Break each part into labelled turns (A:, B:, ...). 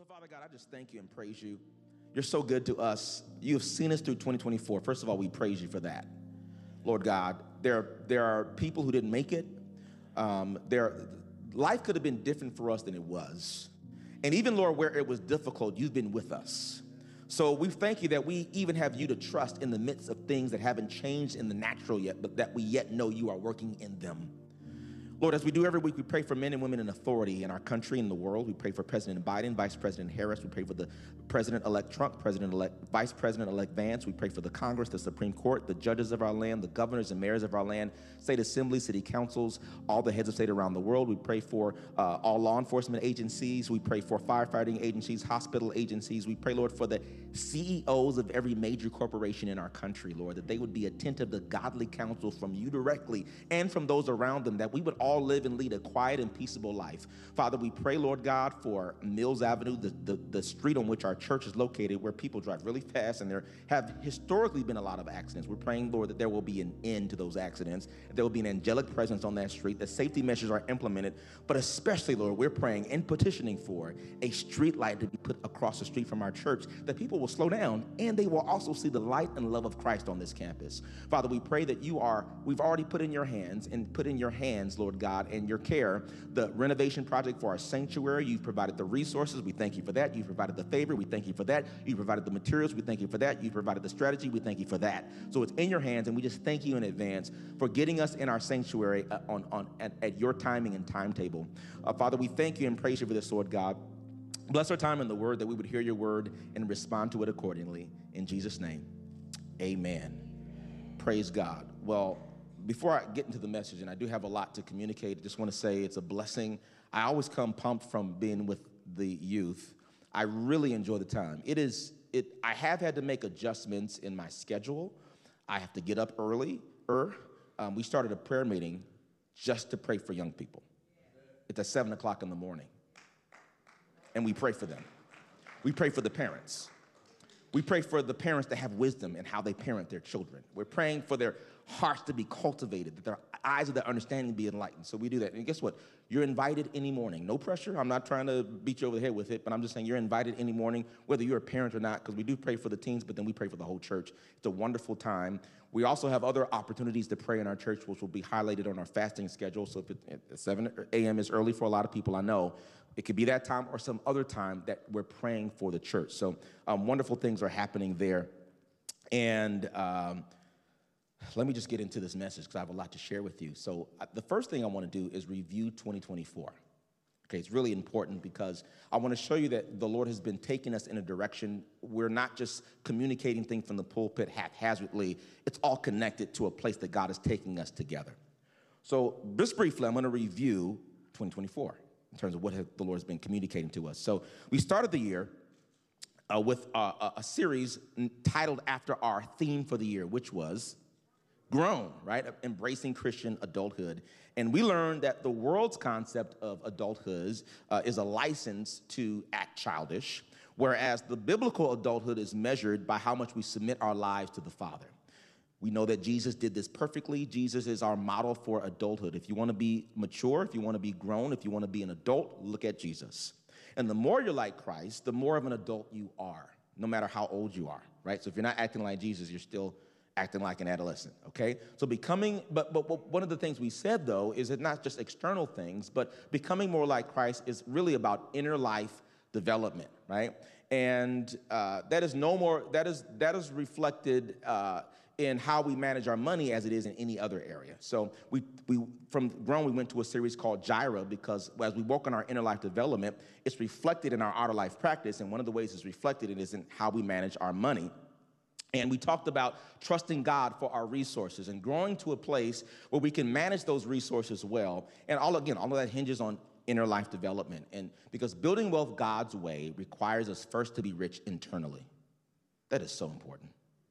A: So, Father God, I just thank you and praise you. You're so good to us. You have seen us through 2024. First of all, we praise you for that. Lord God, there are people who didn't make it. Life could have been different for us than it was. And even, Lord, where it was difficult, you've been with us. So we thank you that we even have you to trust in the midst of things that haven't changed in the natural yet, but that we yet know you are working in them. Lord, as we do every week, we pray for men and women in authority in our country and the world. We pray for President Biden, Vice President Harris. We pray for the President-elect Trump, Vice President-elect Vance. We pray for the Congress, the Supreme Court, the judges of our land, the governors and mayors of our land, state assemblies, city councils, all the heads of state around the world. We pray for all law enforcement agencies. We pray for firefighting agencies, hospital agencies. We pray, Lord, for the CEOs of every major corporation in our country, Lord, that they would be attentive to godly counsel from you directly and from those around them, that we would all live and lead a quiet and peaceable life. Father, we pray, Lord God, for Mills Avenue, the street on which our church is located, where people drive really fast and there have historically been a lot of accidents. We're praying, Lord, that there will be an end to those accidents. There will be an angelic presence on that street, that safety measures are implemented, but especially, Lord, we're praying and petitioning for a street light to be put across the street from our church, that people will slow down and they will also see the light and love of Christ on this campus. Father, we pray that we've already put in your hands, Lord God, and your care, the renovation project for our sanctuary. You've provided the resources. We thank you for that. You've provided the favor. We thank you for that. You've provided the materials. We thank you for that. You've provided the strategy. We thank you for that. So it's in your hands, and we just thank you in advance for getting us in our sanctuary at your timing and timetable. Father, we thank you and praise you for this, Lord God. Bless our time in the word, that we would hear your word and respond to it accordingly. In Jesus' name, amen. Praise God. Well, before I get into the message, and I do have a lot to communicate, I just want to say it's a blessing. I always come pumped from being with the youth. I really enjoy the time. I have had to make adjustments in my schedule. I have to get up early. We started a prayer meeting just to pray for young people. It's at 7 o'clock in the morning. And we pray for them. We pray for the parents. We pray for the parents to have wisdom in how they parent their children. We're praying for their hearts to be cultivated, that their eyes of their understanding be enlightened. So we do that. And guess what? You're invited any morning. No pressure. I'm not trying to beat you over the head with it, but I'm just saying you're invited any morning, whether you're a parent or not, because we do pray for the teens, but then we pray for the whole church. It's a wonderful time. We also have other opportunities to pray in our church, which will be highlighted on our fasting schedule. So if 7 a.m. is early for a lot of people, I know, it could be that time or some other time that we're praying for the church. So wonderful things are happening there. And let me just get into this message because I have a lot to share with you. So the first thing I want to do is review 2024. Okay, it's really important because I want to show you that the Lord has been taking us in a direction. We're not just communicating things from the pulpit haphazardly. It's all connected to a place that God is taking us together. So just briefly, I'm going to review 2024 in terms of what the Lord has been communicating to us. So we started the year with a series titled after our theme for the year, which was Grown, right? Embracing Christian adulthood. And we learned that the world's concept of adulthood is a license to act childish, whereas the biblical adulthood is measured by how much we submit our lives to the Father. We know that Jesus did this perfectly. Jesus is our model for adulthood. If you want to be mature, if you want to be grown, if you want to be an adult, look at Jesus. And the more you're like Christ, the more of an adult you are, no matter how old you are, right? So if you're not acting like Jesus, you're still acting like an adolescent, okay? So but one of the things we said, though, is that not just external things, but becoming more like Christ is really about inner life development, right? And that is reflected in how we manage our money as it is in any other area. So we from Grown, we went to a series called Jireh because as we work on our inner life development, it's reflected in our outer life practice, and one of the ways it's reflected is in how we manage our money. And we talked about trusting God for our resources and growing to a place where we can manage those resources well. And all of that hinges on inner life development. And because building wealth God's way requires us first to be rich internally. That is so important.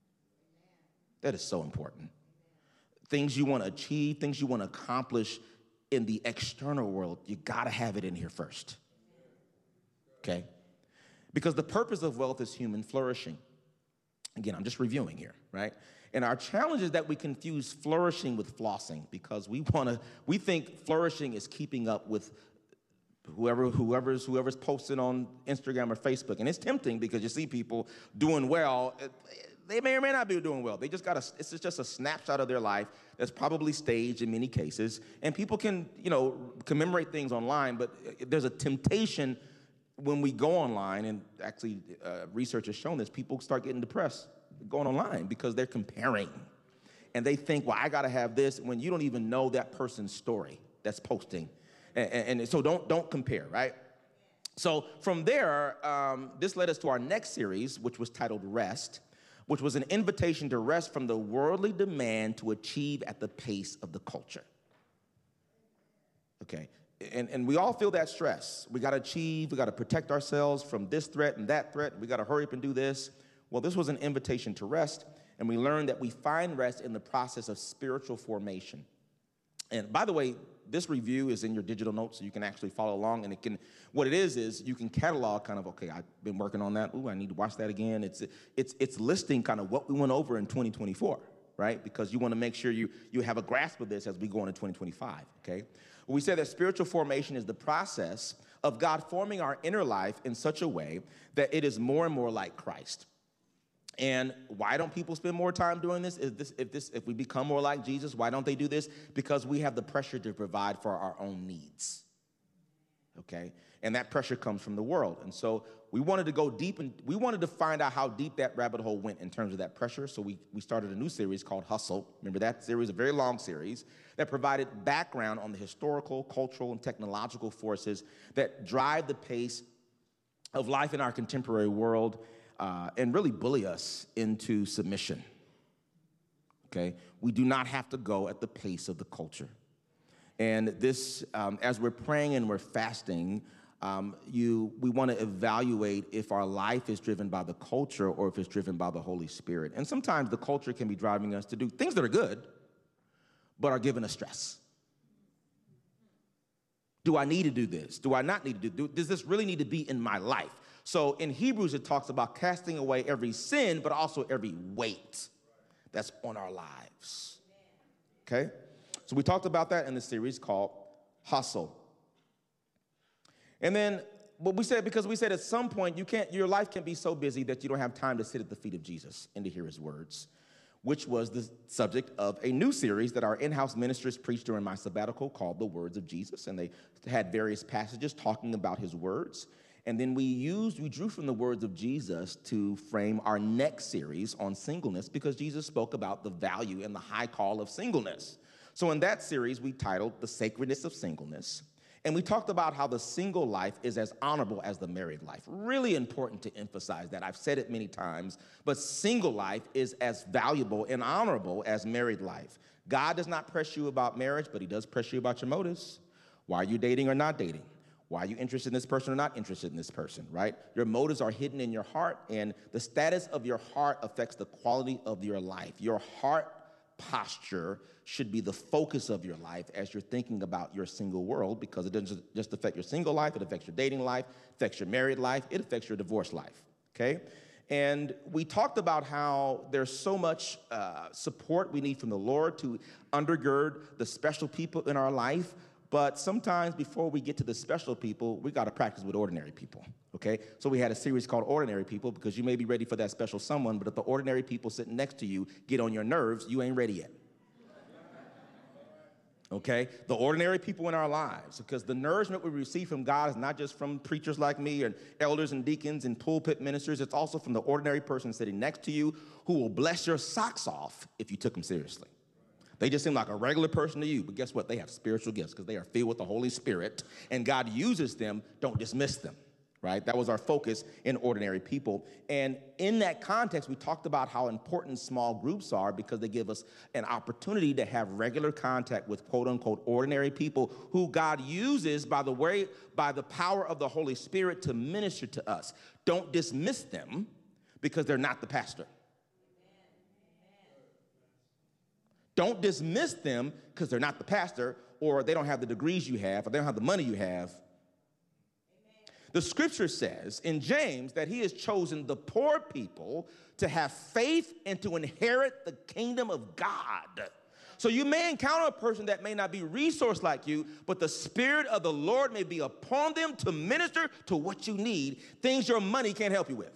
A: That is so important. Things you want to achieve, things you want to accomplish in the external world, you got to have it in here first. Okay? Because the purpose of wealth is human flourishing. Again, I'm just reviewing here, right? And our challenge is that we confuse flourishing with flossing because we think flourishing is keeping up with whoever's posting on Instagram or Facebook. And it's tempting because you see people doing well. They may or may not be doing well. They just it's just a snapshot of their life that's probably staged in many cases. And people can, commemorate things online, but there's a temptation when we go online, and actually research has shown this, people start getting depressed going online because they're comparing. And they think, well, I got to have this, when you don't even know that person's story that's posting. And so don't compare, right? So from there, this led us to our next series, which was titled Rest, which was an invitation to rest from the worldly demand to achieve at the pace of the culture. Okay, and we all feel that stress. We got to achieve, we got to protect ourselves from this threat and that threat. We got to hurry up and do this. Well, this was an invitation to rest, and we learned that we find rest in the process of spiritual formation. And by the way, this review is in your digital notes, so you can actually follow along. And what it is you can catalog kind of, okay, I've been working on that. Ooh, I need to watch that again. It's listing kind of what we went over in 2024, right? Because you want to make sure you have a grasp of this as we go into 2025, okay? We said that spiritual formation is the process of God forming our inner life in such a way that it is more and more like Christ. And why don't people spend more time doing this? If we become more like Jesus, why don't they do this? Because we have the pressure to provide for our own needs, okay? And that pressure comes from the world. And so we wanted to go deep, and we wanted to find out how deep that rabbit hole went in terms of that pressure. So we started a new series called Hustle. Remember that series, a very long series that provided background on the historical, cultural, and technological forces that drive the pace of life in our contemporary world, and really bully us into submission, okay? We do not have to go at the pace of the culture. And this, as we're praying and we're fasting, we want to evaluate if our life is driven by the culture or if it's driven by the Holy Spirit. And sometimes the culture can be driving us to do things that are good, but are giving us stress. Do I need to do this? Do I not need to do this? Does this really need to be in my life? So in Hebrews, it talks about casting away every sin, but also every weight that's on our lives, okay? So we talked about that in the series called Hustle. And then because we said at some point your life can be so busy that you don't have time to sit at the feet of Jesus and to hear his words, which was the subject of a new series that our in-house ministers preached during my sabbatical called The Words of Jesus. And they had various passages talking about his words. And then we drew from the words of Jesus to frame our next series on singleness, because Jesus spoke about the value and the high call of singleness. So in that series, we titled The Sacredness of Singleness. And we talked about how the single life is as honorable as the married life. Really important to emphasize that. I've said it many times, but single life is as valuable and honorable as married life. God does not press you about marriage, but he does press you about your motives. Why are you dating or not dating? Why are you interested in this person or not interested in this person, right? Your motives are hidden in your heart, and the status of your heart affects the quality of your life. Your heart posture should be the focus of your life as you're thinking about your single world, because it doesn't just affect your single life, it affects your dating life, it affects your married life, it affects your divorce life, okay? And we talked about how there's so much support we need from the Lord to undergird the special people in our life. But sometimes before we get to the special people, we got to practice with ordinary people, okay? So we had a series called Ordinary People, because you may be ready for that special someone, but if the ordinary people sitting next to you get on your nerves, you ain't ready yet, okay? The ordinary people in our lives, because the nourishment we receive from God is not just from preachers like me and elders and deacons and pulpit ministers. It's also from the ordinary person sitting next to you who will bless your socks off if you took them seriously. They just seem like a regular person to you, but guess what? They have spiritual gifts because they are filled with the Holy Spirit, and God uses them. Don't dismiss them, right? That was our focus in Ordinary People. And in that context, we talked about how important small groups are, because they give us an opportunity to have regular contact with quote-unquote ordinary people who God uses by the power of the Holy Spirit to minister to us. Don't dismiss them because they're not the pastor. Don't dismiss them because they're not the pastor, or they don't have the degrees you have, or they don't have the money you have. Amen. The scripture says in James that he has chosen the poor people to have faith and to inherit the kingdom of God. So you may encounter a person that may not be resourced like you, but the Spirit of the Lord may be upon them to minister to what you need, things your money can't help you with.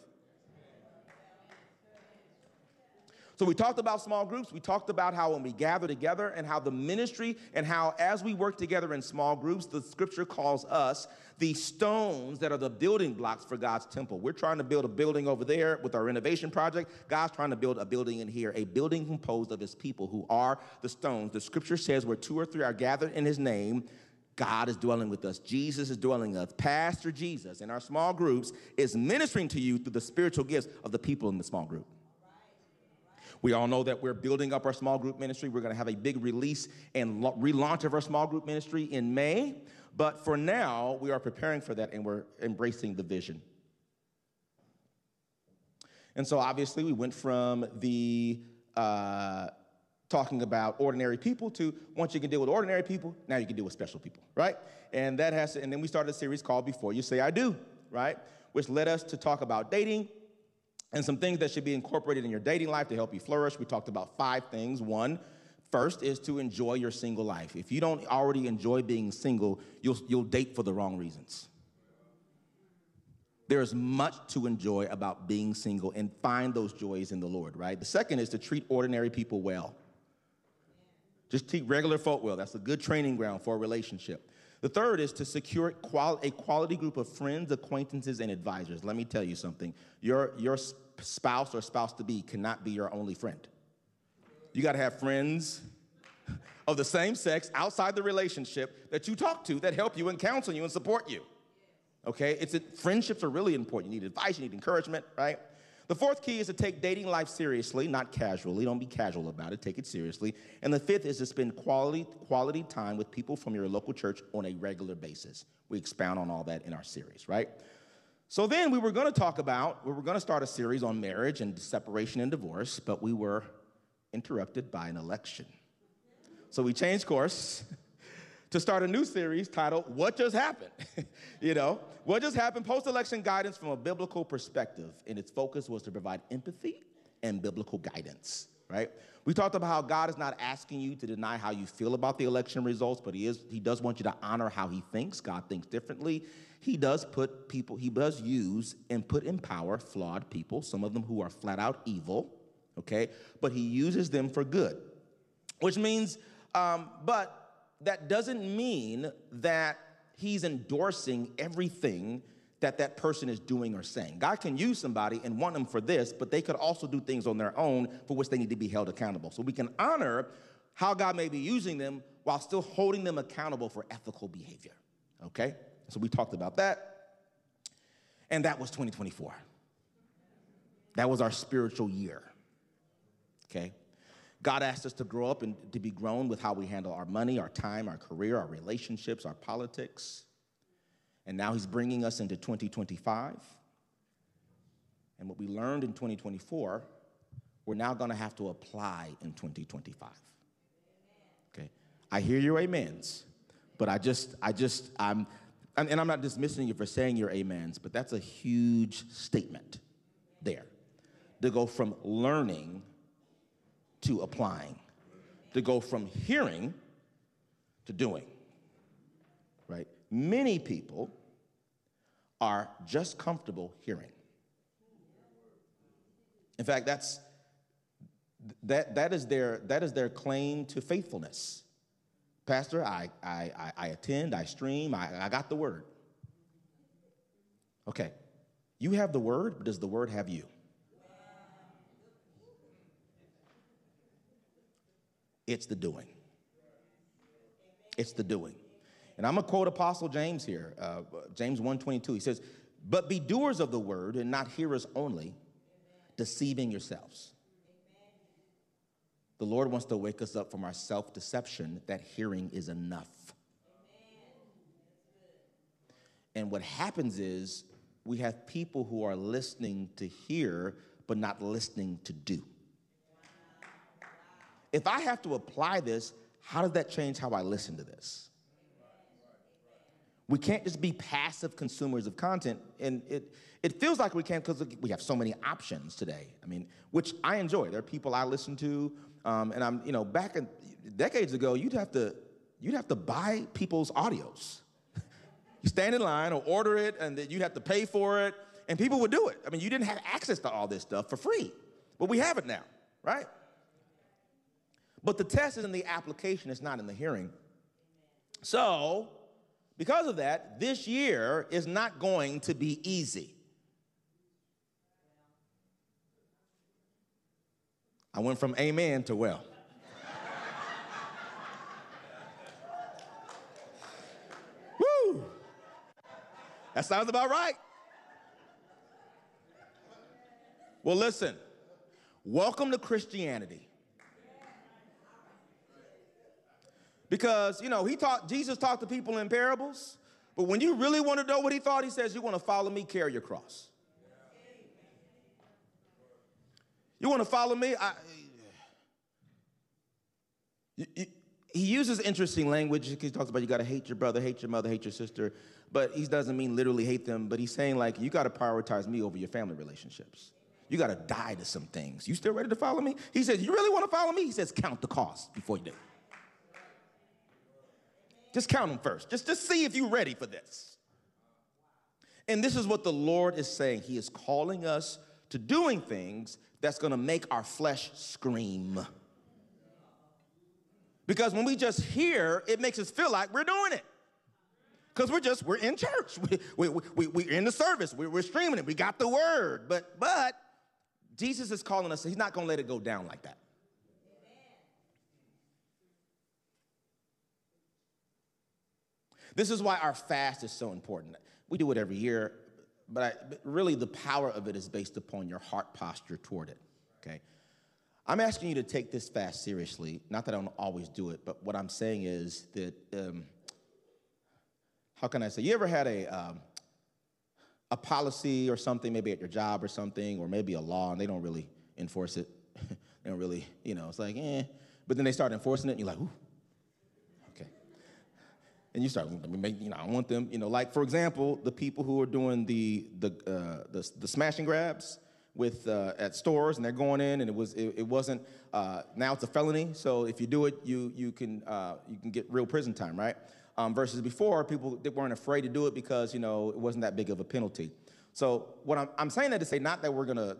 A: So we talked about small groups. We talked about how when we gather together and how the ministry and how as we work together in small groups, the scripture calls us the stones that are the building blocks for God's temple. We're trying to build a building over there with our renovation project. God's trying to build a building in here, a building composed of his people who are the stones. The scripture says where 2 or 3 are gathered in his name, God is dwelling with us. Jesus is dwelling with us. Pastor Jesus in our small groups is ministering to you through the spiritual gifts of the people in the small group. We all know that we're building up our small group ministry. We're going to have a big release and relaunch of our small group ministry in May. But for now, we are preparing for that, and we're embracing the vision. And so obviously we went from the talking about ordinary people to once you can deal with ordinary people, now you can deal with special people, right? And that has to, and then we started a series called Before You Say I Do, right? Which led us to talk about dating and some things that should be incorporated in your dating life to help you flourish. We talked about 5 things. First is to enjoy your single life. If you don't already enjoy being single, you'll date for the wrong reasons. There is much to enjoy about being single, and find those joys in the Lord, right? The second is to treat ordinary people well. Just treat regular folk well. That's a good training ground for a relationship. The third is to secure a quality group of friends, acquaintances, and advisors. Let me tell you something. Your spouse or spouse-to-be cannot be your only friend. You got to have friends of the same sex outside the relationship that you talk to that help you and counsel you and support you. Okay? Friendships are really important. You need advice, you need encouragement, right? The fourth key is to take dating life seriously, not casually. Don't be casual about it. Take it seriously. And the fifth is to spend quality time with people from your local church on a regular basis. We expound on all that in our series, right? So then we were going to start a series on marriage and separation and divorce, but we were interrupted by an election. So we changed course to start a new series titled, What Just Happened? What just happened? Post-election guidance from a biblical perspective. And its focus was to provide empathy and biblical guidance, right? We talked about how God is not asking you to deny how you feel about the election results, but he does want you to honor how he thinks. God thinks differently. He does use and put in power flawed people, some of them who are flat out evil, okay? But he uses them for good, which means, but that doesn't mean that he's endorsing everything that person is doing or saying. God can use somebody and want them for this, but they could also do things on their own for which they need to be held accountable. So we can honor how God may be using them while still holding them accountable for ethical behavior, okay? So we talked about that, and that was 2024. That was our spiritual year, okay? God asked us to grow up and to be grown with how we handle our money, our time, our career, our relationships, our politics. And now he's bringing us into 2025. And what we learned in 2024, we're now going to have to apply in 2025. Okay? I hear your amens, but I'm not dismissing you for saying your amens, but that's a huge statement there. To go from learning to applying, to go from hearing to doing, right? Many people are just comfortable hearing. In fact, that is their claim to faithfulness. Pastor, I attend, I stream, I got the word. Okay, you have the word, but does the word have you? It's the doing. It's the doing. And I'm going to quote Apostle James here, James 1:22. He says, but be doers of the word and not hearers only, deceiving yourselves. The Lord wants to wake us up from our self-deception that hearing is enough. And what happens is we have people who are listening to hear, but not listening to do. If I have to apply this, how does that change how I listen to this? We can't just be passive consumers of content, and it feels like we can't because we have so many options today. I mean, which I enjoy. There are people I listen to And I'm, back in decades ago, you'd have to buy people's audios. You stand in line or order it, and then you'd have to pay for it, and people would do it. I mean, you didn't have access to all this stuff for free, but we have it now, right? But the test is in the application, it's not in the hearing. So, because of that, this year is not going to be easy. I went from amen to well. Woo! That sounds about right. Well, listen, welcome to Christianity. Because, Jesus talked to people in parables, but when you really want to know what he thought, he says, you want to follow me, carry your cross. You want to follow me? He uses interesting language. He talks about you got to hate your brother, hate your mother, hate your sister, but he doesn't mean literally hate them, but he's saying like, you got to prioritize me over your family relationships. You got to die to some things. You still ready to follow me? He says, you really want to follow me? He says, count the cost before you do. Just count them first. Just see if you're ready for this. And this is what the Lord is saying. He is calling us to doing things that's going to make our flesh scream. Because when we just hear, it makes us feel like we're doing it. Because we're in church. We're in the service. We're streaming it. We got the word. But Jesus is calling us. He's not going to let it go down like that. This is why our fast is so important. We do it every year, but really the power of it is based upon your heart posture toward it, okay? I'm asking you to take this fast seriously. Not that I don't always do it, but what I'm saying is that, how can I say? You ever had a policy or something, maybe at your job or something, or maybe a law, and they don't really enforce it? They don't really, it's like, But then they start enforcing it, and you're like, ooh. And you start, I want them, like, for example, the people who are doing the smash and grabs with at stores, and they're going in, and it wasn't. Now it's a felony, so if you do it, you can get real prison time, right? Versus before, people they weren't afraid to do it because it wasn't that big of a penalty. So what I'm saying that to say not that we're gonna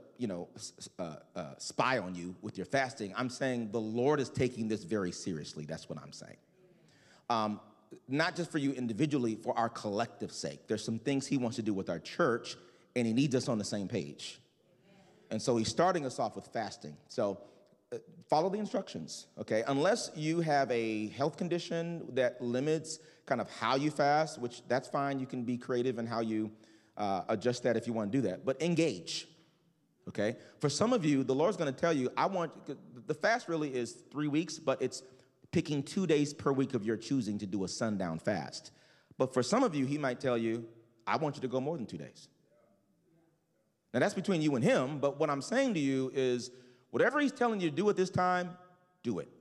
A: spy on you with your fasting. I'm saying the Lord is taking this very seriously. That's what I'm saying. Not just for you individually, for our collective sake. There's some things he wants to do with our church, and he needs us on the same page. And so he's starting us off with fasting. So follow the instructions, okay? Unless you have a health condition that limits kind of how you fast, which that's fine. You can be creative in how you adjust that if you want to do that. But engage, okay? For some of you, the Lord's going to tell you, the fast really is 3 weeks, but it's picking 2 days per week of your choosing to do a sundown fast. But for some of you, he might tell you, I want you to go more than 2 days. Now, that's between you and him, but what I'm saying to you is whatever he's telling you to do at this time, do it.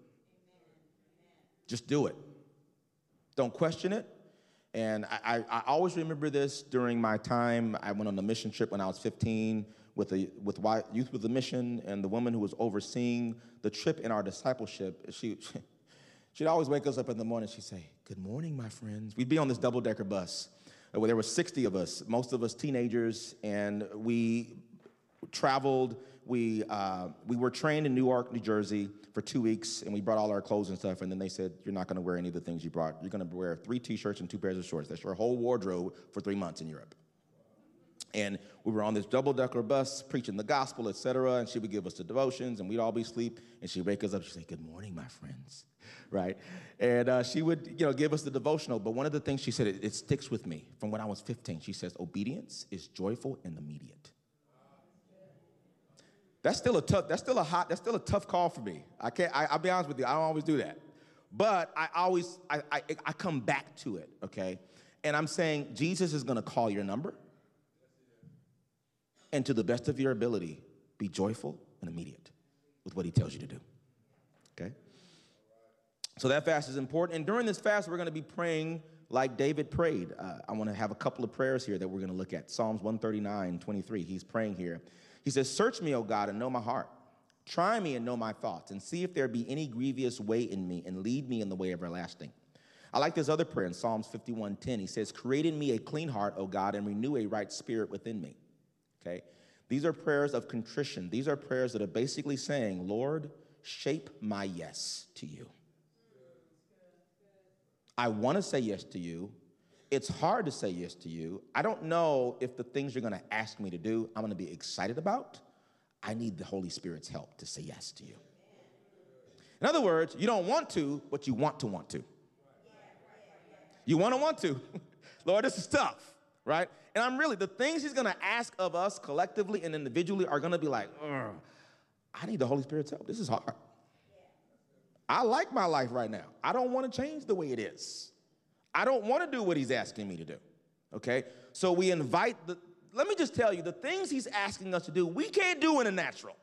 A: Just do it. Don't question it. And I always remember this during my time. I went on a mission trip when I was 15 with Youth with a Mission, and the woman who was overseeing the trip in our discipleship, she'd always wake us up in the morning. She'd say, good morning, my friends. We'd be on this double-decker bus where there were 60 of us, most of us teenagers, and we traveled. We were trained in Newark, New Jersey for 2 weeks, and we brought all our clothes and stuff, and then they said, you're not going to wear any of the things you brought. You're going to wear 3 T-shirts and 2 pairs of shorts. That's your whole wardrobe for 3 months in Europe. And we were on this double-decker bus preaching the gospel, et cetera, and she would give us the devotions, and we'd all be asleep, and she'd wake us up. She'd say, good morning, my friends, right? And she would, give us the devotional, but one of the things she said, it sticks with me from when I was 15. She says, obedience is joyful and immediate. That's still a tough call for me. I'll be honest with you, I don't always do that. But I come back to it, okay? And I'm saying Jesus is going to call your number. And to the best of your ability, be joyful and immediate with what he tells you to do, okay? So that fast is important. And during this fast, we're going to be praying like David prayed. I want to have a couple of prayers here that we're going to look at. Psalms 139:23, he's praying here. He says, search me, O God, and know my heart. Try me and know my thoughts, and see if there be any grievous way in me, and lead me in the way everlasting. I like this other prayer in Psalms 51:10. He says, create in me a clean heart, O God, and renew a right spirit within me. Okay? These are prayers of contrition. These are prayers that are basically saying, Lord, shape my yes to you. I want to say yes to you. It's hard to say yes to you. I don't know if the things you're going to ask me to do, I'm going to be excited about. I need the Holy Spirit's help to say yes to you. In other words, you don't want to, but you want to want to. You want to. Lord, this is tough, right? And I'm really, the things he's going to ask of us collectively and individually are going to be like, I need the Holy Spirit's help. This is hard. I like my life right now. I don't want to change the way it is. I don't want to do what he's asking me to do, okay? So we invite let me just tell you, the things he's asking us to do, we can't do in the natural.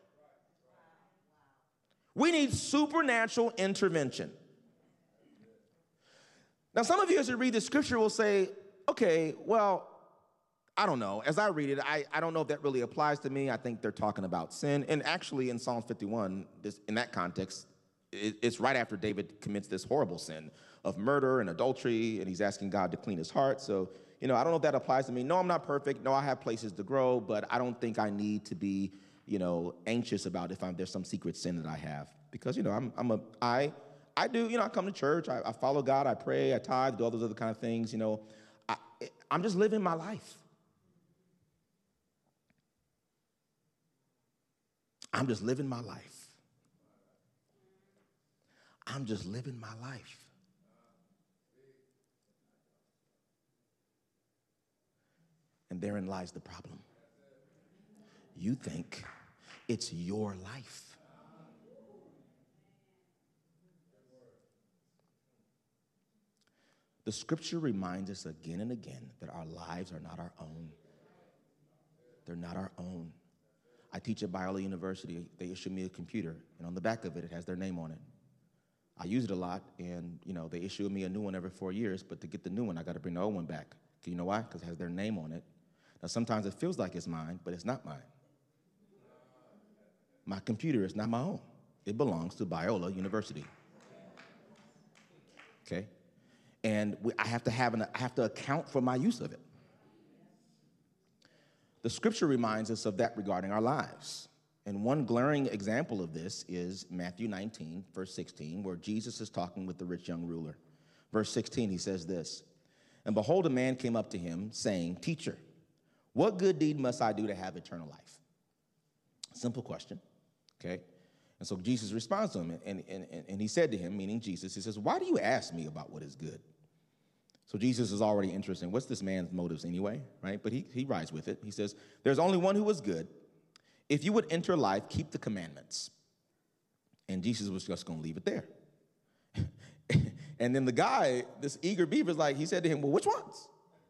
A: We need supernatural intervention. Now, some of you as you read the scripture will say, okay, well, I don't know. As I read it, I don't know if that really applies to me. I think they're talking about sin. And actually in Psalms 51, in that context, it's right after David commits this horrible sin of murder and adultery, and he's asking God to clean his heart. So, I don't know if that applies to me. No, I'm not perfect. No, I have places to grow, but I don't think I need to be, anxious about if there's some secret sin that I have. Because, I do, I come to church, I follow God, I pray, I tithe, do all those other kind of things, I'm just living my life. I'm just living my life. I'm just living my life. And therein lies the problem. You think it's your life. The scripture reminds us again and again that our lives are not our own. They're not our own. I teach at Biola University. They issue me a computer, and on the back of it, it has their name on it. I use it a lot, and they issue me a new one every 4 years, but to get the new one, I got to bring the old one back. You know why? Because it has their name on it. Now, sometimes it feels like it's mine, but it's not mine. My computer is not my own. It belongs to Biola University. Okay? And I have to account for my use of it. The scripture reminds us of that regarding our lives. And one glaring example of this is Matthew 19, verse 16, where Jesus is talking with the rich young ruler. Verse 16, he says this, and behold, a man came up to him, saying, Teacher, what good deed must I do to have eternal life? Simple question, okay? And so Jesus responds to him, and he said to him, meaning Jesus, he says, why do you ask me about what is good? So Jesus is already interested in what's this man's motives anyway, right? But he rides with it. He says, there's only one who is good. If you would enter life, keep the commandments. And Jesus was just going to leave it there. And then the guy, this eager beaver, he said to him, well, which ones?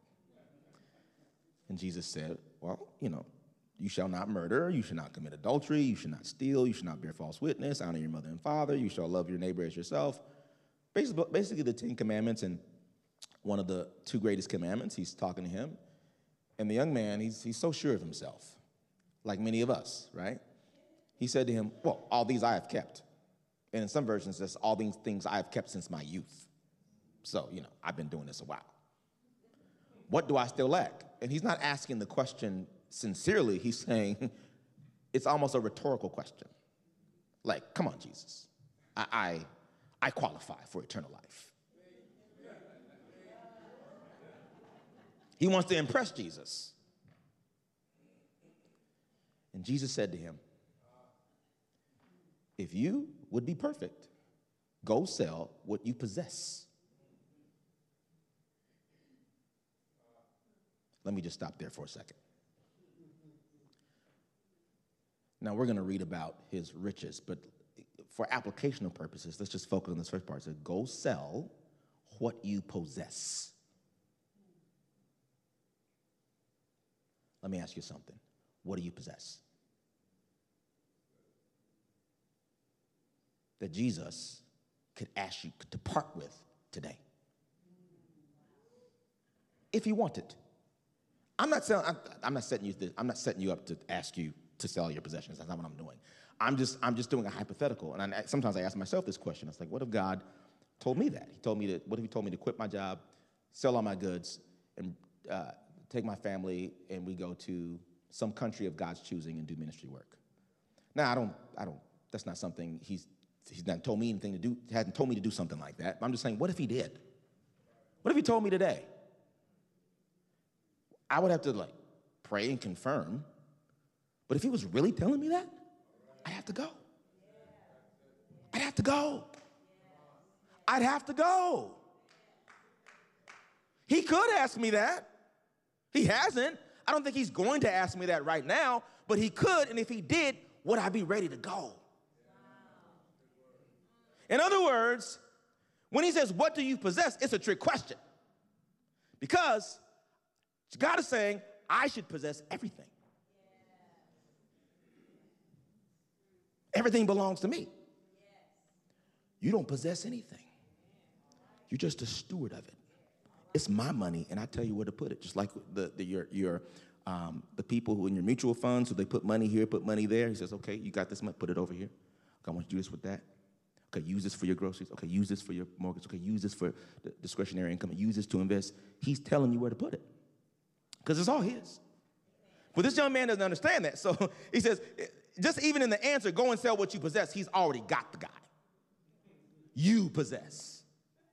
A: And Jesus said, well, you shall not murder, you shall not commit adultery, you shall not steal, you shall not bear false witness, honor your mother and father, you shall love your neighbor as yourself. Basically the 10 commandments, and one of the 2 greatest commandments, he's talking to him. And the young man, he's so sure of himself, like many of us, right? He said to him, well, all these I have kept. And in some versions, it says, all these things I have kept since my youth. So, I've been doing this a while. What do I still lack? And he's not asking the question sincerely. He's saying, it's almost a rhetorical question. Like, come on, Jesus. I qualify for eternal life. He wants to impress Jesus. And Jesus said to him, if you would be perfect, go sell what you possess. Let me just stop there for a second. Now, we're going to read about his riches, but for applicational purposes, let's just focus on this first part. It says, go sell what you possess. Let me ask you something. What do you possess? That Jesus could ask you to part with today. If you wanted. I'm not setting you up to ask you to sell your possessions. That's not what I'm doing. I'm just doing a hypothetical. And sometimes I ask myself this question. It's like, what if God told me that? What if he told me to quit my job, sell all my goods, and take my family, and we go to some country of God's choosing and do ministry work? Now, I don't, that's not something he's not told me anything to do, hasn't told me to do something like that. But I'm just saying, what if he did? What if he told me today? I would have to pray and confirm. But if he was really telling me that, I'd have to go. I'd have to go. I'd have to go. He could ask me that. He hasn't. I don't think he's going to ask me that right now, but he could, and if he did, would I be ready to go? In other words, when he says, what do you possess? It's a trick question. Because God is saying, I should possess everything. Everything belongs to me. You don't possess anything. You're just a steward of it. It's my money, and I tell you where to put it. Just like the people who in your mutual funds, so they put money here, put money there. He says, okay, you got this money, put it over here. Okay, I want you to do this with that. Okay, use this for your groceries. Okay, use this for your mortgage. Okay, use this for the discretionary income. Use this to invest. He's telling you where to put it because it's all his. But this young man doesn't understand that. So he says, just even in the answer, go and sell what you possess, he's already got the guy. You possess.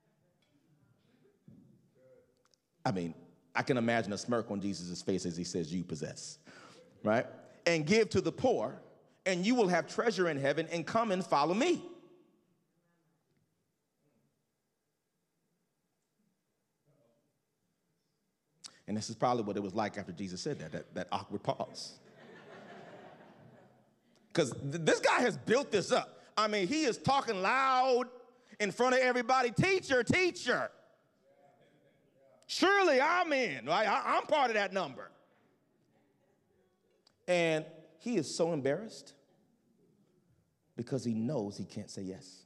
A: I mean, I can imagine a smirk on Jesus' face as he says, you possess, right? And give to the poor, and you will have treasure in heaven, and come and follow me. And this is probably what it was like after Jesus said that awkward pause. Because this guy has built this up. I mean, he is talking loud in front of everybody. Teacher, teacher. Surely I'm in, right? I'm part of that number. And he is so embarrassed because he knows he can't say yes.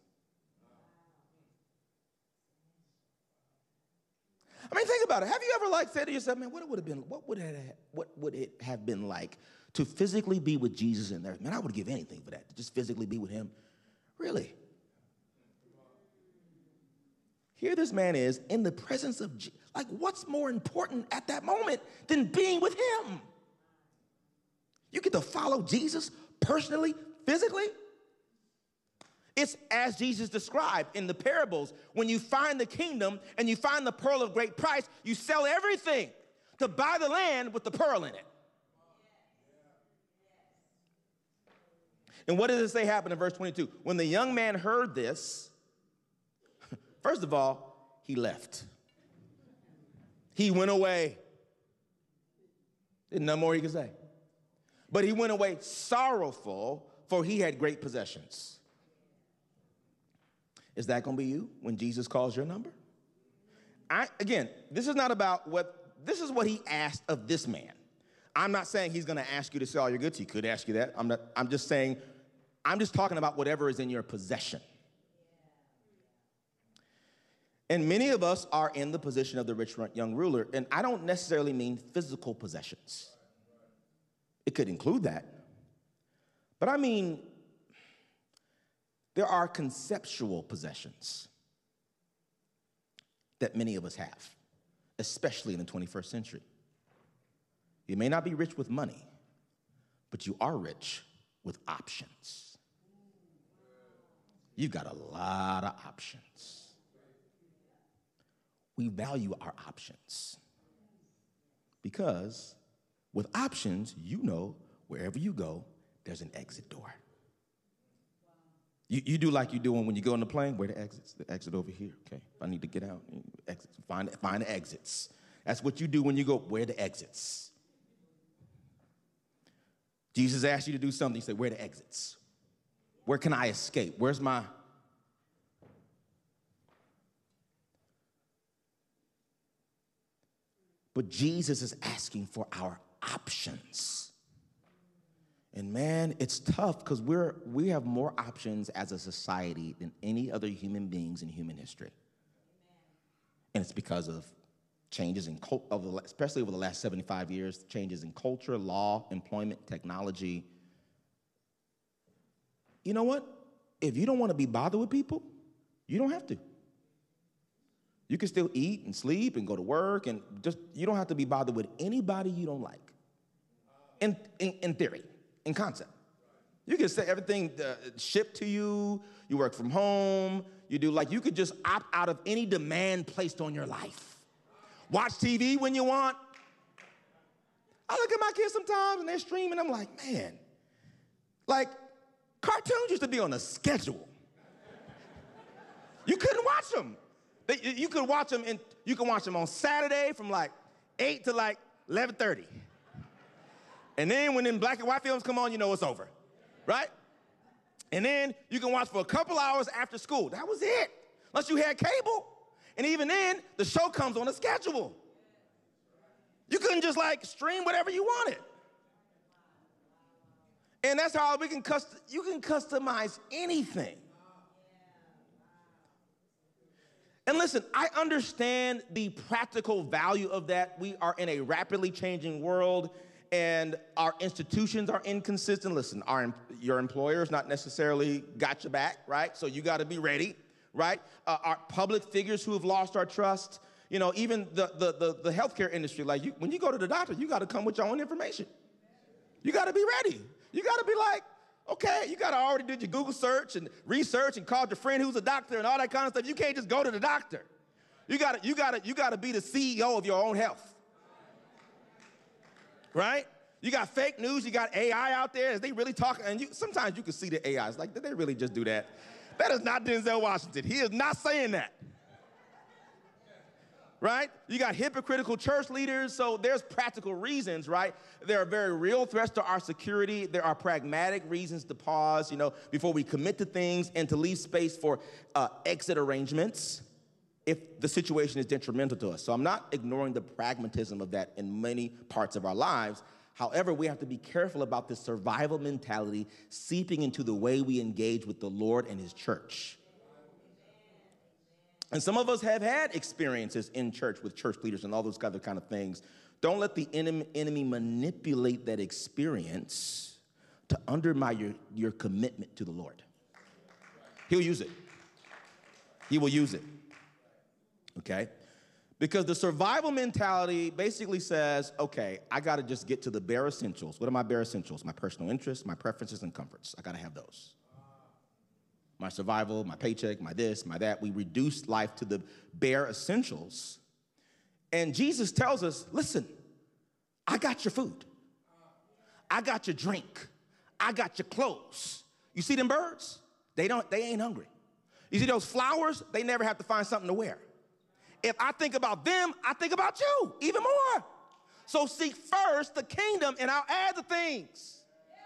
A: I mean, think about it. Have you ever said to yourself, man, what would it have been like to physically be with Jesus in there? Man, I would give anything for that, to just physically be with him. Really? Here this man is in the presence of Jesus. Like, what's more important at that moment than being with him? You get to follow Jesus personally, physically. It's as Jesus described in the parables. When you find the kingdom and you find the pearl of great price, you sell everything to buy the land with the pearl in it. And what does it say happened in verse 22? When the young man heard this, first of all, he left. He went away. There's no more he could say. But he went away sorrowful, for he had great possessions. Is that going to be you when Jesus calls your number? Again, this is not about this is what he asked of this man. I'm not saying he's going to ask you to sell all your goods. He could ask you that. I'm just saying, I'm just talking about whatever is in your possession. And many of us are in the position of the rich young ruler, and I don't necessarily mean physical possessions. It could include that. But I mean, there are conceptual possessions that many of us have, especially in the 21st century. You may not be rich with money, but you are rich with options. You've got a lot of options. We value our options because with options, you know wherever you go, there's an exit door. You do like you do when you go on the plane. Where the exits? The exit over here. Okay, if I need to get out, exit. Find the exits. That's what you do when you go. Where the exits? Jesus asked you to do something. You say, where are the exits? Where can I escape? Where's my... But Jesus is asking for our options. And man, it's tough because we have more options as a society than any other human beings in human history. And it's because of changes in especially over the last 75 years, changes in culture, law, employment, technology. you know what? If you don't want to be bothered with people, you don't have to. You can still eat and sleep and go to work, and just you don't have to be bothered with anybody you don't like. In theory, in concept. You can say everything shipped to you, you work from home, you could just opt out of any demand placed on your life. Watch TV when you want. I look at my kids sometimes and they're streaming, I'm like, man, like cartoons used to be on a schedule. You couldn't watch them. You could watch them on Saturday from like 8 to like 11:30. And then when them black and white films come on, you know it's over, right? And then you can watch for a couple hours after school. That was it, unless you had cable. And even then, the show comes on a schedule. You couldn't just like stream whatever you wanted. And that's how you can customize anything. And listen, I understand the practical value of that. We are in a rapidly changing world, and our institutions are inconsistent. Listen, your employer's not necessarily got your back, right? So you got to be ready, right? Our public figures who have lost our trust, even the healthcare industry, like when you go to the doctor, you got to come with your own information. You got to be ready. You got to be like, okay, you got to already did your Google search and research and called your friend who's a doctor and all that kind of stuff. You can't just go to the doctor. You got to be the CEO of your own health. Right? You got fake news, you got AI out there. Is they really talking? And sometimes you can see the AI. It's like, did they really just do that? That is not Denzel Washington. He is not saying that. Right? You got hypocritical church leaders, so there's practical reasons, right? There are very real threats to our security. There are pragmatic reasons to pause, before we commit to things and to leave space for exit arrangements if the situation is detrimental to us. So I'm not ignoring the pragmatism of that in many parts of our lives. However, we have to be careful about this survival mentality seeping into the way we engage with the Lord and his church. And some of us have had experiences in church with church leaders and all those other kind of things. Don't let the enemy manipulate that experience to undermine your commitment to the Lord. He'll use it. He will use it. Okay? Because the survival mentality basically says, okay, I got to just get to the bare essentials. What are my bare essentials? My personal interests, my preferences, and comforts. I got to have those. My survival, my paycheck, my this, my that. We reduce life to the bare essentials. And Jesus tells us, listen, I got your food. I got your drink. I got your clothes. You see them birds? They ain't hungry. You see those flowers? They never have to find something to wear. If I think about them, I think about you even more. So seek first the kingdom, and I'll add the things.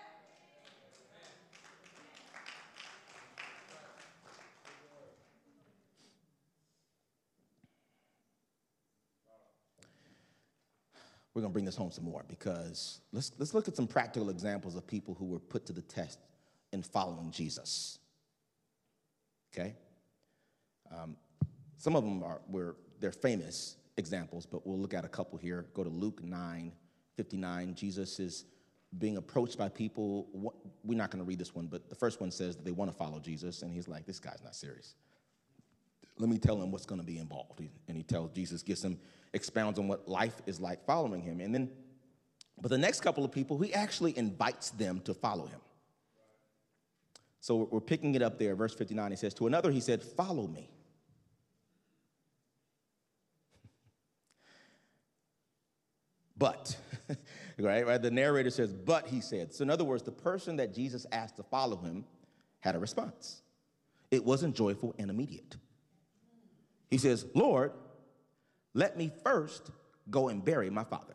A: We're going to bring this home some more because let's look at some practical examples of people who were put to the test in following Jesus. Okay? Some of them they're famous examples, but we'll look at a couple here. Go to Luke 9:59. Jesus is being approached by people. We're not going to read this one, but the first one says that they want to follow Jesus, and he's like, this guy's not serious. Let me tell him what's going to be involved. And he tells Jesus, expounds on what life is like following him. But the next couple of people, he actually invites them to follow him. So we're picking it up there. Verse 59, he says, to another he said, follow me. But, right? The narrator says, but he said. So in other words, the person that Jesus asked to follow him had a response. It wasn't joyful and immediate. He says, Lord, let me first go and bury my father.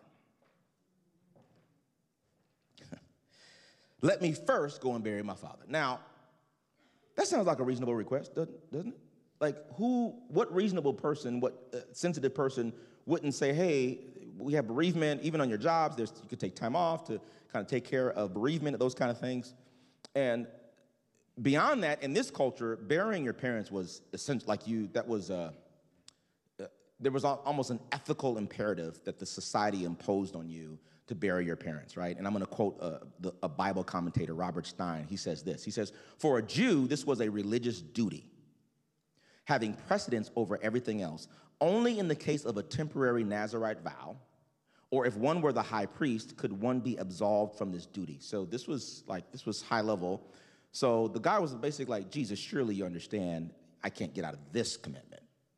A: Let me first go and bury my father. Now, that sounds like a reasonable request, doesn't it? Like what reasonable person, what sensitive person wouldn't say, hey, we have bereavement, even on your jobs, you could take time off to kind of take care of bereavement, those kind of things. And beyond that, in this culture, burying your parents was essential. there was almost an ethical imperative that the society imposed on you to bury your parents, right? And I'm going to quote a Bible commentator, Robert Stein. He says this. He says, for a Jew, this was a religious duty, having precedence over everything else. Only in the case of a temporary Nazirite vow, or if one were the high priest, could one be absolved from this duty. So this was high level. So the guy was basically like, Jesus, surely you understand I can't get out of this commitment.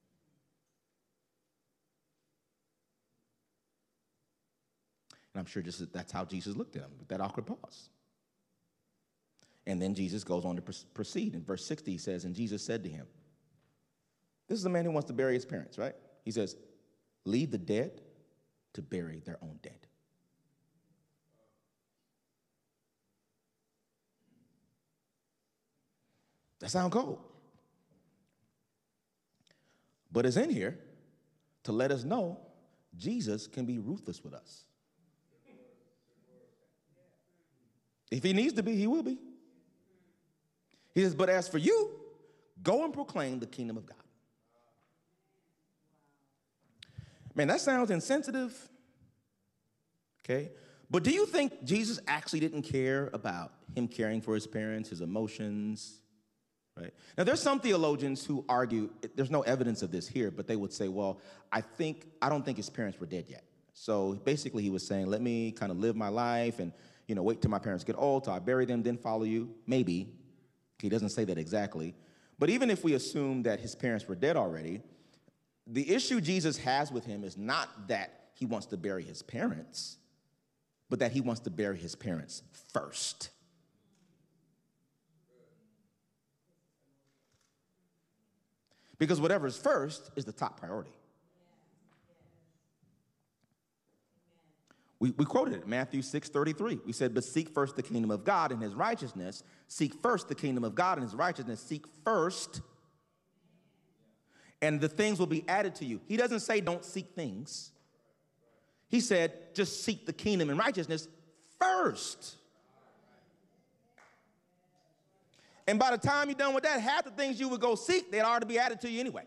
A: And I'm sure that's how Jesus looked at him, with that awkward pause. And then Jesus goes on to proceed. In verse 60, he says, and Jesus said to him, this is a man who wants to bury his parents, right? He says, leave the dead to bury their own dead. That sounds cold. But it's in here to let us know Jesus can be ruthless with us. If he needs to be, he will be. He says, but as for you, go and proclaim the kingdom of God. Man, that sounds insensitive, okay? But do you think Jesus actually didn't care about him caring for his parents, his emotions, right? Now, there's some theologians who argue, there's no evidence of this here, but they would say, well, I don't think his parents were dead yet. So basically he was saying, let me kind of live my life and, wait till my parents get old, till I bury them, then follow you. Maybe. He doesn't say that exactly. But even if we assume that his parents were dead already, the issue Jesus has with him is not that he wants to bury his parents, but that he wants to bury his parents first. Because whatever's first is the top priority. We quoted it, Matthew 6:33. We said, but seek first the kingdom of God and his righteousness. Seek first the kingdom of God and his righteousness. Seek first, and the things will be added to you. He doesn't say don't seek things. He said just seek the kingdom and righteousness first. And by the time you're done with that, half the things you would go seek, they'd already be added to you anyway.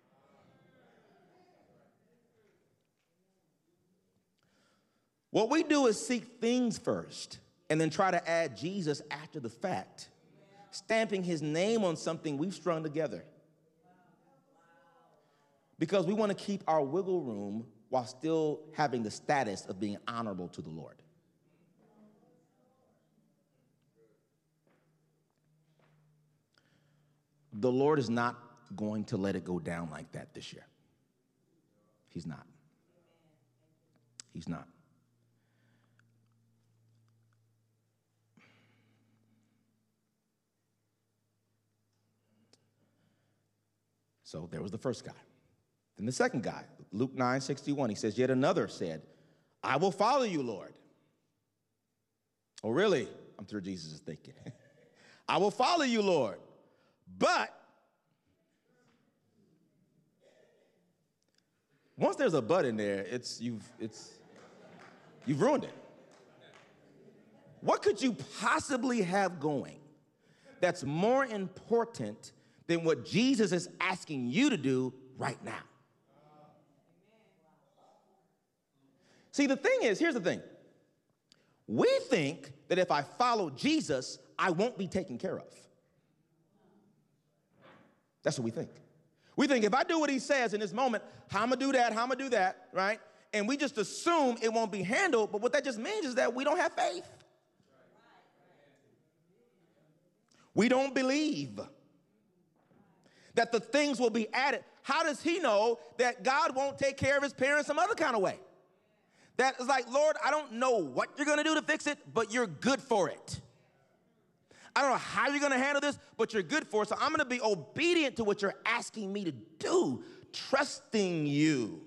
A: What we do is seek things first and then try to add Jesus after the fact, stamping his name on something we've strung together. Because we want to keep our wiggle room while still having the status of being honorable to the Lord. The Lord is not going to let it go down like that this year. He's not. He's not. So there was the first guy. Then the second guy, Luke 9:61, he says, yet another said, I will follow you, Lord. Oh, really? I'm sure Jesus is thinking. I will follow you, Lord. But once there's a but in there, you've ruined it. What could you possibly have going that's more important than what Jesus is asking you to do right now? See, the thing is, here's the thing. We think that if I follow Jesus, I won't be taken care of. That's what we think. We think if I do what he says in this moment, how I'm going to do that, right? And we just assume it won't be handled, but what that just means is that we don't have faith. We don't believe that the things will be added. How does he know that God won't take care of his parents some other kind of way? That is like, Lord, I don't know what you're going to do to fix it, but you're good for it. I don't know how you're going to handle this, but you're good for it. So I'm going to be obedient to what you're asking me to do, trusting you.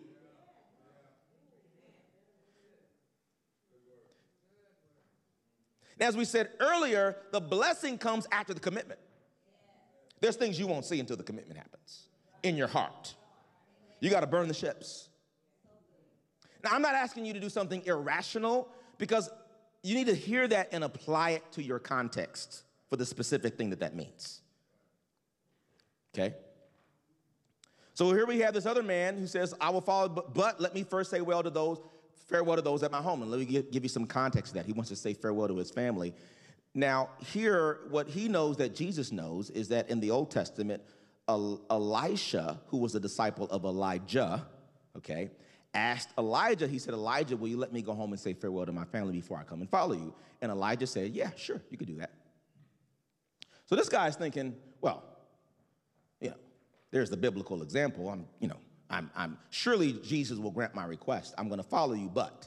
A: As we said earlier, the blessing comes after the commitment. There's things you won't see until the commitment happens in your heart. You got to burn the ships. Now, I'm not asking you to do something irrational, because you need to hear that and apply it to your context for the specific thing that means. Okay? So here we have this other man who says, I will follow, but let me first say farewell to those at my home. And let me give you some context to that. He wants to say farewell to his family. Now, here, what he knows that Jesus knows is that in the Old Testament, Elisha, who was a disciple of Elijah, okay, asked Elijah, he said, Elijah, will you let me go home and say farewell to my family before I come and follow you? And Elijah said, yeah, sure, you could do that. So this guy's thinking, well, there's the biblical example. I'm surely Jesus will grant my request. I'm going to follow you, but.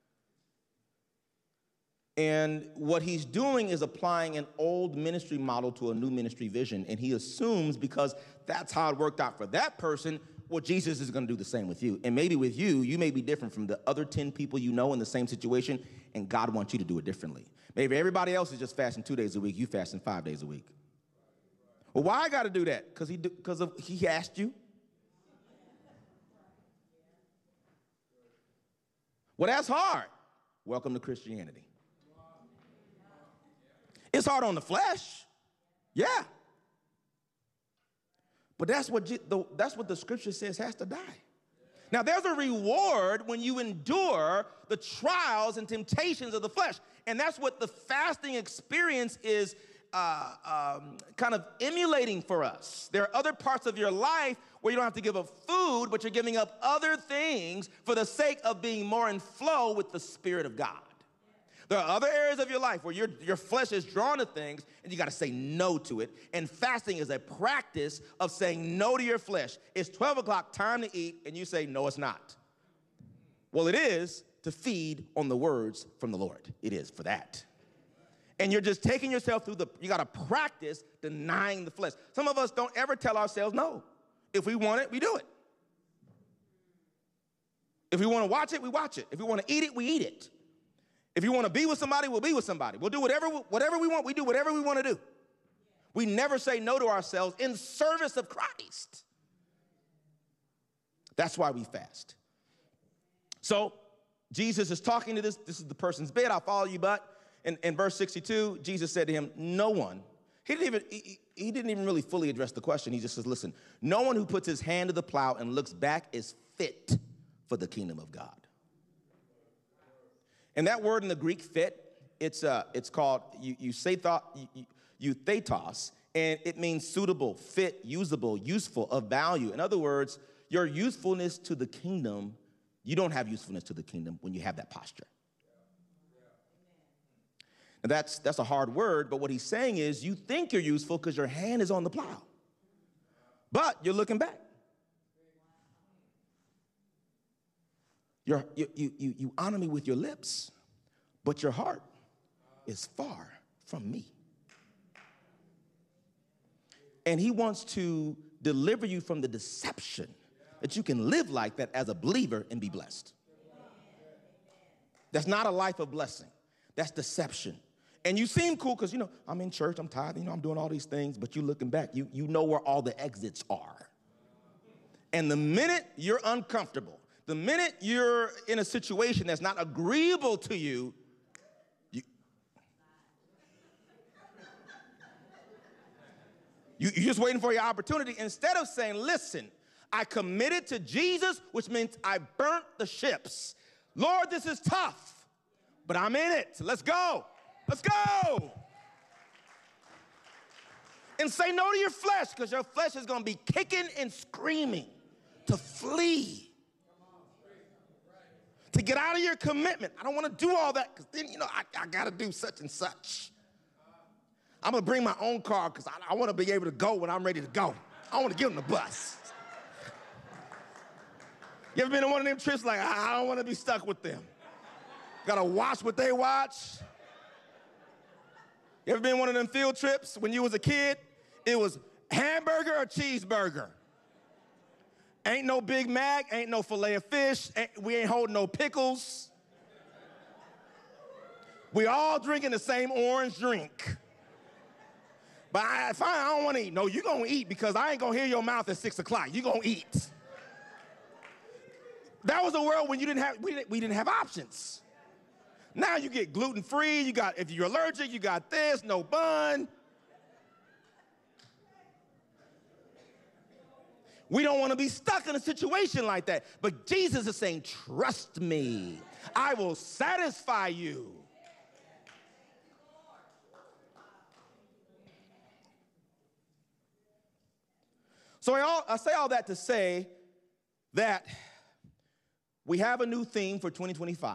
A: And what he's doing is applying an old ministry model to a new ministry vision. And he assumes because that's how it worked out for that person, well, Jesus is going to do the same with you. And maybe with you, you may be different from the other 10 people you know in the same situation, and God wants you to do it differently. Maybe everybody else is just fasting 2 days a week. You fasting 5 days a week. Well, why I got to do that? Because he asked you? Well, that's hard. Welcome to Christianity. It's hard on the flesh. Yeah. But that's what the scripture says has to die. Now, there's a reward when you endure the trials and temptations of the flesh. And that's what the fasting experience is kind of emulating for us. There are other parts of your life where you don't have to give up food, but you're giving up other things for the sake of being more in flow with the Spirit of God. There are other areas of your life where your flesh is drawn to things and you got to say no to it. And fasting is a practice of saying no to your flesh. It's 12 o'clock, time to eat, and you say, no, it's not. Well, it is to feed on the words from the Lord. It is for that. And you're just taking yourself through you got to practice denying the flesh. Some of us don't ever tell ourselves no. If we want it, we do it. If we want to watch it, we watch it. If we want to eat it, we eat it. If you want to be with somebody, we'll be with somebody. We'll do whatever we want. We do whatever we want to do. We never say no to ourselves in service of Christ. That's why we fast. So Jesus is talking to this. This is the person's bed. I'll follow you, but in verse 62, Jesus said to him, no one. He didn't even really fully address the question. He just says, listen, no one who puts his hand to the plow and looks back is fit for the kingdom of God. And that word in the Greek, fit, it's called euthetos, and it means suitable, fit, usable, useful, of value. In other words, your usefulness to the kingdom, you don't have usefulness to the kingdom when you have that posture. And that's a hard word, but what he's saying is you think you're useful because your hand is on the plow, but you're looking back. You honor me with your lips, but your heart is far from me. And he wants to deliver you from the deception that you can live like that as a believer and be blessed. That's not a life of blessing. That's deception. And you seem cool because, I'm in church, I'm tithing, I'm doing all these things, but you're looking back. You know where all the exits are. And the minute you're uncomfortable, the minute you're in a situation that's not agreeable to you, you're just waiting for your opportunity. Instead of saying, listen, I committed to Jesus, which means I burnt the ships. Lord, this is tough, but I'm in it. Let's go. Let's go. And say no to your flesh, because your flesh is going to be kicking and screaming to flee. To get out of your commitment. I don't want to do all that because then, I got to do such and such. I'm going to bring my own car because I want to be able to go when I'm ready to go. I want to get on the bus. You ever been on one of them trips like, I don't want to be stuck with them? Got to watch what they watch. You ever been on one of them field trips when you was a kid? It was hamburger or cheeseburger. Ain't no Big Mac, ain't no filet of fish, we ain't holding no pickles. We all drinking the same orange drink. But fine, I don't want to eat. No, you're going to eat because I ain't going to hear your mouth at 6 o'clock. You're going to eat. That was a world when we didn't have options. Now you get gluten-free, if you're allergic, you got this, no bun. We don't want to be stuck in a situation like that. But Jesus is saying, trust me. I will satisfy you. So I say all that to say that we have a new theme for 2025,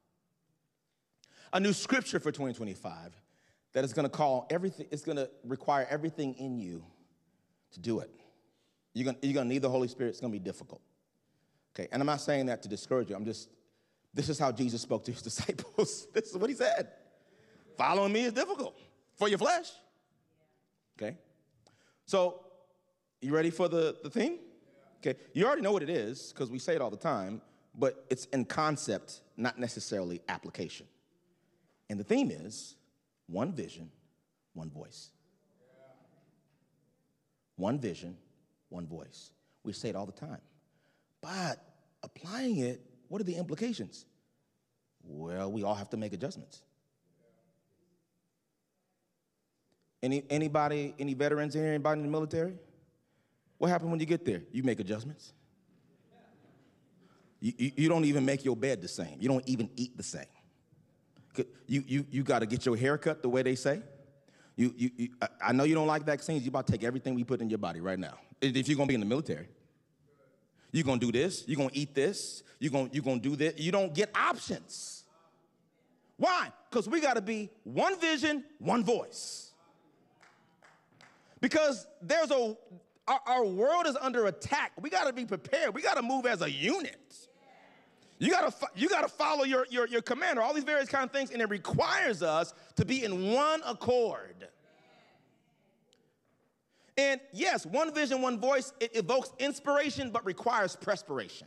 A: a new scripture for 2025 that is going to call everything, it's going to require everything in you to do it. You're going to need the Holy Spirit. It's going to be difficult. Okay, and I'm not saying that to discourage you. This is how Jesus spoke to his disciples. This is what he said. Following me is difficult for your flesh. Okay, so you ready for the theme? Okay, you already know what it is because we say it all the time, but it's in concept, not necessarily application. And the theme is one vision, one voice. One vision, one voice. We say it all the time. But applying it, what are the implications? Well, we all have to make adjustments. Any veterans in here? Anybody in the military? What happens when you get there? You make adjustments. You don't even make your bed the same. You don't even eat the same. You got to get your hair cut the way they say. I know you don't like vaccines. You're about to take everything we put in your body right now. If you're going to be in the military. You're going to do this. You're going to eat this. You're going to do this. You don't get options. Why? Because we got to be one vision, one voice. Because our world is under attack. We got to be prepared. We got to move as a unit. You got to follow your commander, all these various kind of things, and it requires us to be in one accord. And yes, one vision, one voice, it evokes inspiration but requires perspiration.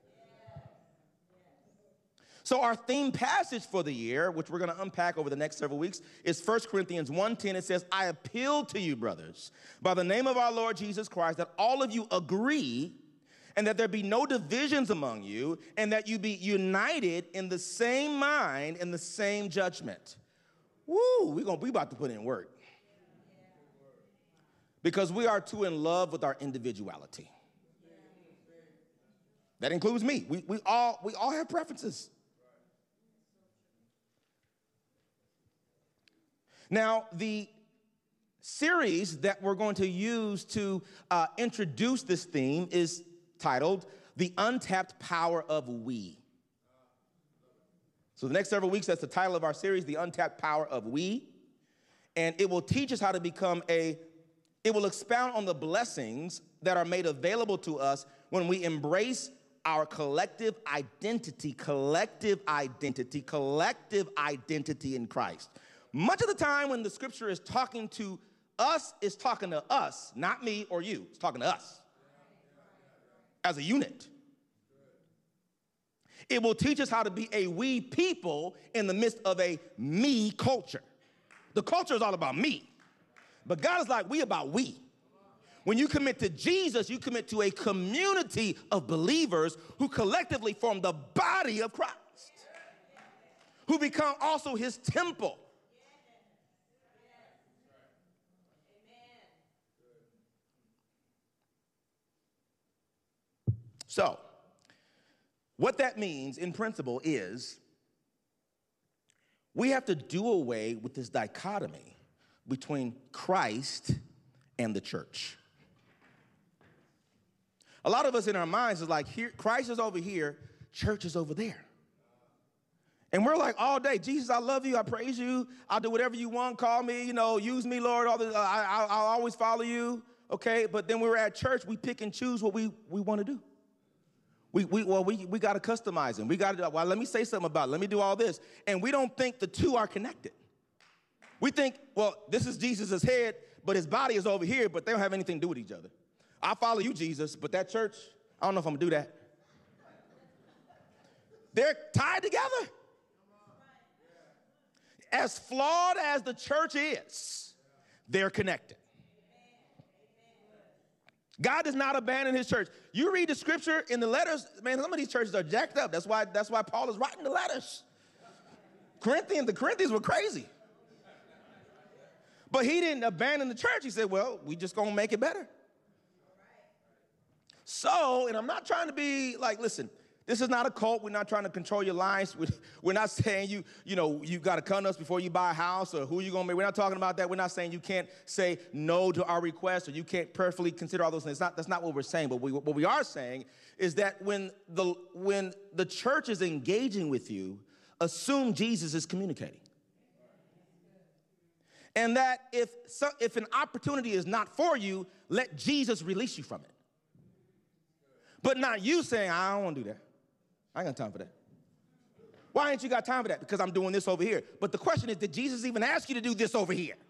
A: So our theme passage for the year, which we're going to unpack over the next several weeks, is 1 Corinthians 1:10. It says, I appeal to you, brothers, by the name of our Lord Jesus Christ, that all of you agree and that there be no divisions among you, and that you be united in the same mind and the same judgment. Woo, we about to put in work. Because we are too in love with our individuality. That includes me. We all have preferences. Now, the series that we're going to use to introduce this theme is titled, The Untapped Power of We. So the next several weeks, that's the title of our series, The Untapped Power of We. And it will teach us how to become it will expound on the blessings that are made available to us when we embrace our collective identity in Christ. Much of the time when the scripture is talking to us, it's talking to us, not me or you. It's talking to us as a unit. It will teach us how to be a we people in the midst of a me culture. The culture is all about me. But God is like, we about we. When you commit to Jesus, you commit to a community of believers who collectively form the body of Christ, who become also his temple. So, what that means in principle is we have to do away with this dichotomy between Christ and the church. A lot of us in our minds is like, here, Christ is over here, church is over there. And we're like all day, Jesus, I love you, I praise you, I'll do whatever you want, call me, use me, Lord, I'll always follow you, okay? But then when we're at church, we pick and choose what we want to do. We got to customize them. We got to, let me say something about it. Let me do all this. And we don't think the two are connected. We think, this is Jesus' head, but his body is over here, but they don't have anything to do with each other. I follow you, Jesus, but that church, I don't know if I'm going to do that. They're tied together. As flawed as the church is, they're connected. God does not abandon his church. You read the scripture in the letters, man, some of these churches are jacked up. That's why Paul is writing the letters. The Corinthians were crazy. But he didn't abandon the church. He said, we just going to make it better. So, and I'm not trying to be like, listen, this is not a cult. We're not trying to control your lives. We're not saying you got to come to us before you buy a house or who you're going to marry. We're not talking about that. We're not saying you can't say no to our requests or you can't prayerfully consider all those things. That's not what we're saying. But what we are saying is that when the church is engaging with you, assume Jesus is communicating. And that if an opportunity is not for you, let Jesus release you from it. But not you saying, I don't want to do that. I ain't got time for that. Why ain't you got time for that? Because I'm doing this over here. But the question is, did Jesus even ask you to do this over here?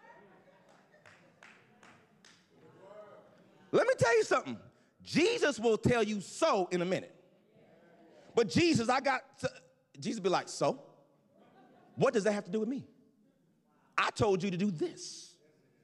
A: Let me tell you something. Jesus will tell you so in a minute. But Jesus be like, so? What does that have to do with me? I told you to do this.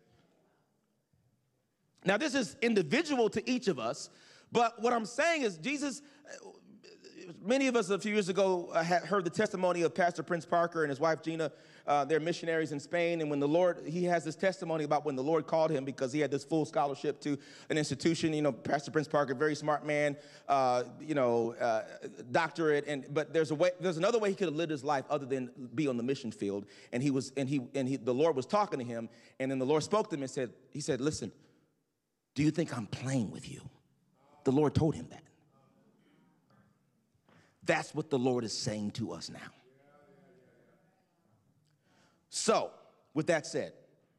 A: Now, this is individual to each of us, but what I'm saying is Jesus, many of us a few years ago had heard the testimony of Pastor Prince Parker and his wife Gina. They're missionaries in Spain, and he has this testimony about when the Lord called him because he had this full scholarship to an institution. Pastor Prince Parker, very smart man, doctorate, but there's another way he could have lived his life other than be on the mission field. And the Lord was talking to him, and then the Lord spoke to him and said, listen, do you think I'm playing with you? The Lord told him that. That's what the Lord is saying to us now. So, with that said,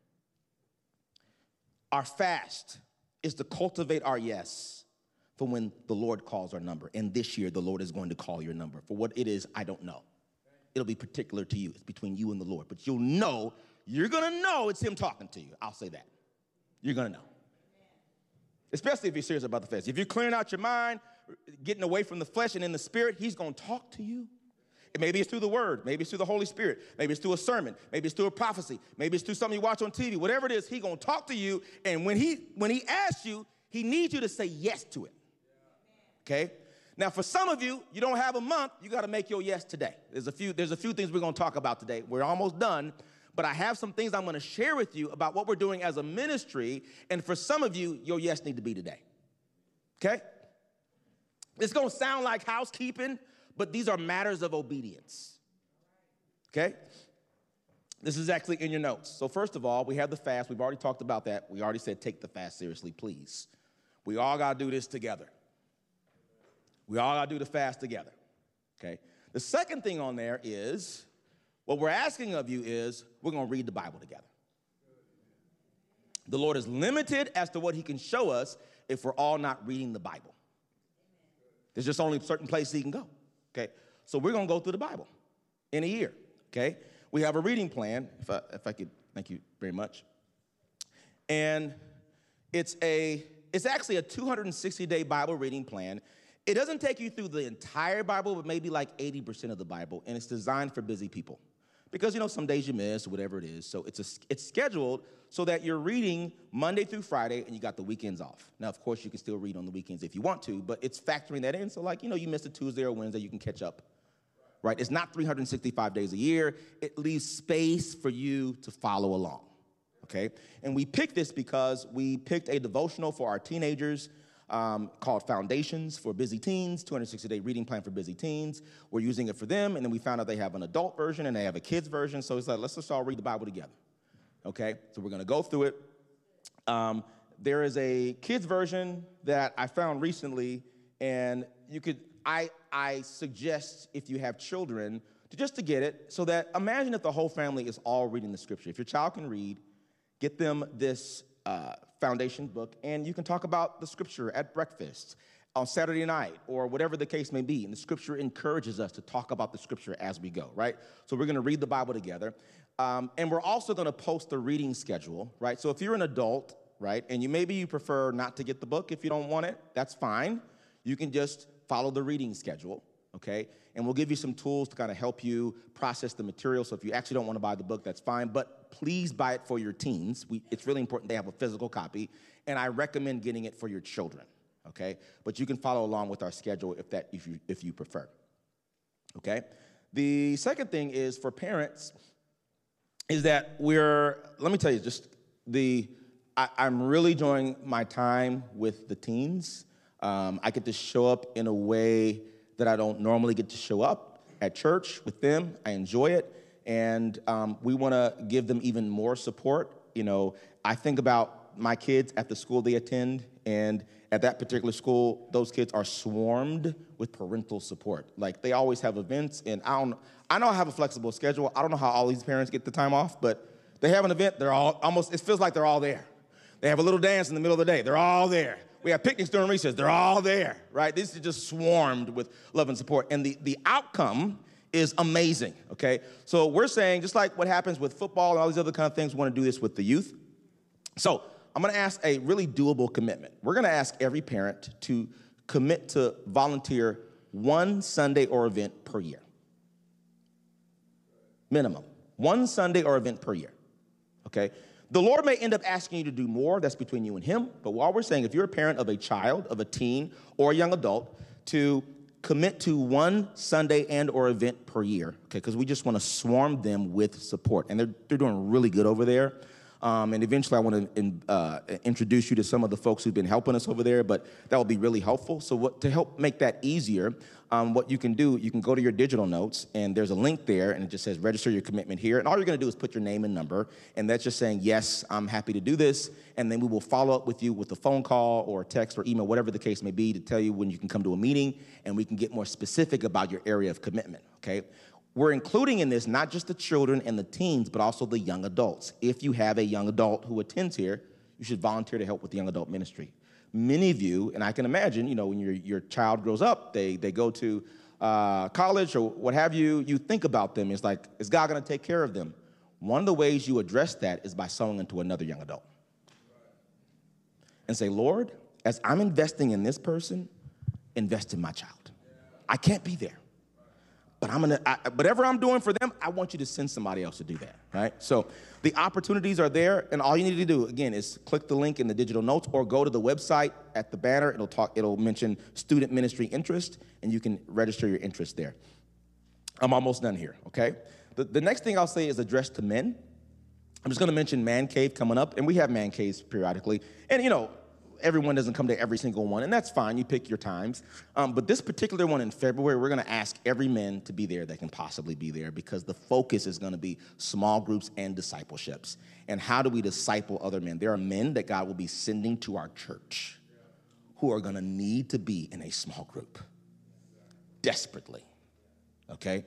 A: our fast is to cultivate our yes for when the Lord calls our number. And this year, the Lord is going to call your number. For what it is, I don't know. It'll be particular to you. It's between you and the Lord. But you're going to know it's him talking to you. I'll say that. You're going to know. Especially if you're serious about the fast. If you're clearing out your mind, getting away from the flesh and in the spirit, he's going to talk to you. Maybe it's through the word. Maybe it's through the Holy Spirit. Maybe it's through a sermon. Maybe it's through a prophecy. Maybe it's through something you watch on TV. Whatever it is, he's going to talk to you. And when he asks you, he needs you to say yes to it. Okay? Now, for some of you, you don't have a month. You got to make your yes today. There's a few things we're going to talk about today. We're almost done. But I have some things I'm going to share with you about what we're doing as a ministry. And for some of you, your yes need to be today. Okay? It's going to sound like housekeeping, but these are matters of obedience. Okay? This is actually in your notes. So first of all, we have the fast. We've already talked about that. We already said take the fast seriously, please. We all got to do this together. We all got to do the fast together. Okay? The second thing on there is, what we're asking of you is, we're going to read the Bible together. The Lord is limited as to what he can show us if we're all not reading the Bible. There's just only certain places he can go. Okay? So we're going to go through the Bible in a year. Okay? We have a reading plan, if I could, thank you very much. And it's actually a 260-day Bible reading plan. It doesn't take you through the entire Bible, but maybe like 80% of the Bible, and it's designed for busy people. Because, some days you miss, or whatever it is. So it's scheduled so that you're reading Monday through Friday, and you got the weekends off. Now, of course, you can still read on the weekends if you want to, but it's factoring that in. So, you missed a Tuesday or Wednesday, you can catch up. Right? It's not 365 days a year. It leaves space for you to follow along. Okay? And we picked this because we picked a devotional for our teenagers called Foundations for Busy Teens, 260-day reading plan for busy teens. We're using it for them, and then we found out they have an adult version and they have a kids version, so it's like, let's just all read the Bible together, okay? So we're going to go through it. There is a kids version that I found recently, and I suggest if you have children to get it, so that imagine if the whole family is all reading the scripture. If your child can read, get them this foundation book, and you can talk about the scripture at breakfast on Saturday night or whatever the case may be. And the scripture encourages us to talk about the scripture as we go, right? So we're going to read the Bible together. And we're also going to post the reading schedule, right? So if you're an adult, right, and maybe you prefer not to get the book if you don't want it, that's fine. You can just follow the reading schedule, okay? And we'll give you some tools to kind of help you process the material. So if you actually don't want to buy the book, that's fine. But please buy it for your teens. It's really important they have a physical copy. And I recommend getting it for your children, okay? But you can follow along with our schedule if you prefer, okay? The second thing is for parents is that let me tell you, I'm really enjoying my time with the teens. I get to show up in a way that I don't normally get to show up at church with them. I enjoy it, and we want to give them even more support. You know, I think about my kids at the school they attend, and at that particular school, those kids are swarmed with parental support. Like, they always have events, and I know I have a flexible schedule. I don't know how all these parents get the time off, but they have an event, they're all almost, it feels like they're all there. They have a little dance in the middle of the day, they're all there. We have picnics during recess, they're all there, right? This is just swarmed with love and support, and the outcome is amazing, okay? So we're saying, just like what happens with football and all these other kind of things, we want to do this with the youth. So I'm going to ask a really doable commitment. We're going to ask every parent to commit to volunteer one Sunday or event per year. Minimum. One Sunday or event per year, okay? The Lord may end up asking you to do more. That's between you and him. But while we're saying, if you're a parent of a child, of a teen, or a young adult, to commit to one Sunday and or event per year, okay? Because we just want to swarm them with support. And they're doing really good over there. And eventually I want to introduce you to some of the folks who've been helping us over there, but that will be really helpful. So to help make that easier, what you can do, you can go to your digital notes, and there's a link there, and it just says register your commitment here. And all you're going to do is put your name and number, and that's just saying, yes, I'm happy to do this. And then we will follow up with you with a phone call or text or email, whatever the case may be, to tell you when you can come to a meeting, and we can get more specific about your area of commitment, okay? We're including in this not just the children and the teens, but also the young adults. If you have a young adult who attends here, you should volunteer to help with the young adult ministry. Many of you, and I can imagine, you know, when your child grows up, they go to college or what have you, you think about them. It's like, is God going to take care of them? One of the ways you address that is by sowing into another young adult. And say, Lord, as I'm investing in this person, invest in my child. I can't be there. But whatever I'm doing for them, I want you to send somebody else to do that, right? So the opportunities are there, and all you need to do, again, is click the link in the digital notes or go to the website at the banner. It'll mention student ministry interest, and you can register your interest there. I'm almost done here, okay? The next thing I'll say is addressed to men. I'm just going to mention Man Cave coming up, and we have Man Caves periodically. And, you know, everyone doesn't come to every single one, and that's fine. You pick your times. But this particular one in February, we're going to ask every man to be there that can possibly be there, because the focus is going to be small groups and discipleships. And how do we disciple other men? There are men that God will be sending to our church who are going to need to be in a small group desperately, okay?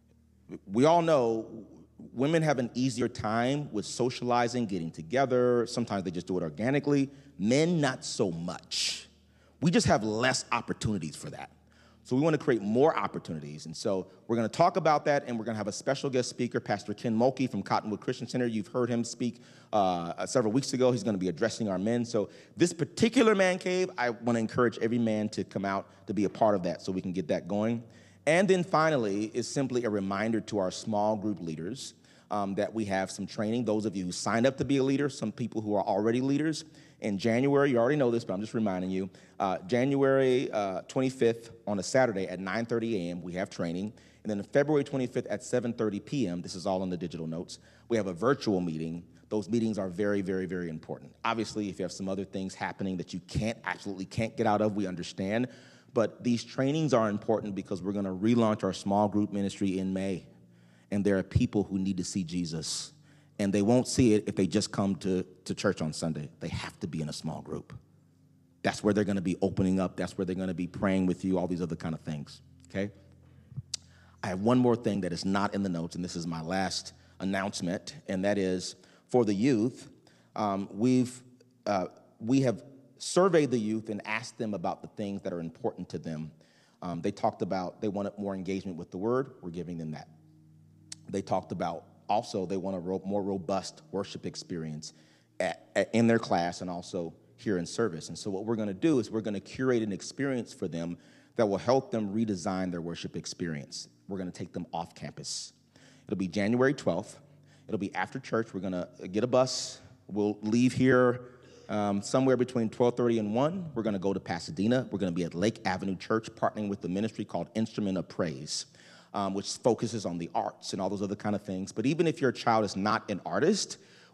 A: We all know women have an easier time with socializing, getting together. Sometimes they just do it organically. Men, not so much. We just have less opportunities for that. So we want to create more opportunities. And so we're going to talk about that, and we're going to have a special guest speaker, Pastor Ken Mulkey from Cottonwood Christian Center. You've heard him speak several weeks ago. He's going to be addressing our men. So this particular Man Cave, I want to encourage every man to come out to be a part of that so we can get that going. And then finally is simply a reminder to our small group leaders that we have some training. Those of you who signed up to be a leader, some people who are already leaders. In January, you already know this, but I'm just reminding you, January 25th on a Saturday at 9:30 a.m., we have training. And then February 25th at 7:30 p.m., this is all in the digital notes, we have a virtual meeting. Those meetings are very, very, very important. Obviously, if you have some other things happening that you absolutely can't get out of, we understand. But these trainings are important because we're going to relaunch our small group ministry in May. And there are people who need to see Jesus. And they won't see it if they just come to church on Sunday. They have to be in a small group. That's where they're going to be opening up. That's where they're going to be praying with you, all these other kind of things, okay? I have one more thing that is not in the notes, and this is my last announcement, and that is for the youth, we have surveyed the youth and asked them about the things that are important to them. They talked about they wanted more engagement with the word. We're giving them that. They talked about also they want a more robust worship experience in their class and also here in service. And so what we're going to do is we're going to curate an experience for them that will help them redesign their worship experience. We're going to take them off campus. It'll be January 12th. It'll be after church. We're going to get a bus. We'll leave here somewhere between 12:30 and 1. We're going to go to Pasadena. We're going to be at Lake Avenue Church, partnering with the ministry called Instrument of Praise, which focuses on the arts and all those other kind of things. But even if your child is not an artist,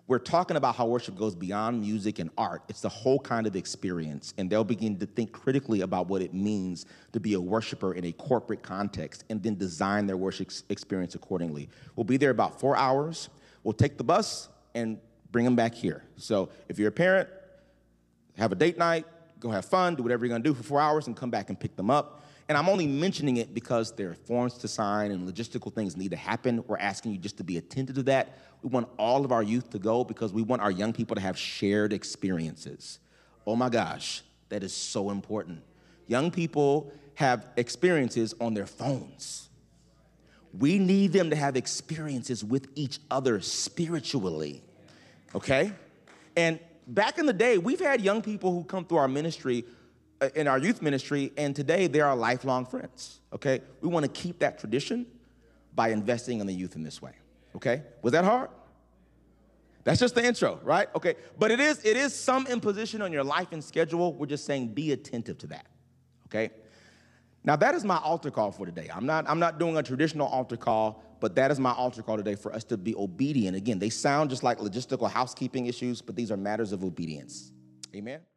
A: we're talking about how worship goes beyond music and art. It's the whole kind of experience, and they'll begin to think critically about what it means to be a worshiper in a corporate context and then design their worship experience accordingly. We'll be there about 4 hours. We'll take the bus and bring them back here. So if you're a parent, have a date night, go have fun, do whatever you're going to do for 4 hours, and come back and pick them up. And I'm only mentioning it because there are forms to sign and logistical things need to happen. We're asking you just to be attentive to that. We want all of our youth to go because we want our young people to have shared experiences. Oh my gosh, that is so important. Young people have experiences on their phones. We need them to have experiences with each other spiritually, okay? And back in the day, we've had young people who come through our ministry, in our youth ministry, and today they are lifelong friends, okay? We want to keep that tradition by investing in the youth in this way, okay? Was that hard? That's just the intro, right? Okay, but it is some imposition on your life and schedule. We're just saying be attentive to that, okay? Now, that is my altar call for today. I'm not doing a traditional altar call, but that is my altar call today for us to be obedient. Again, they sound just like logistical housekeeping issues, but these are matters of obedience. Amen?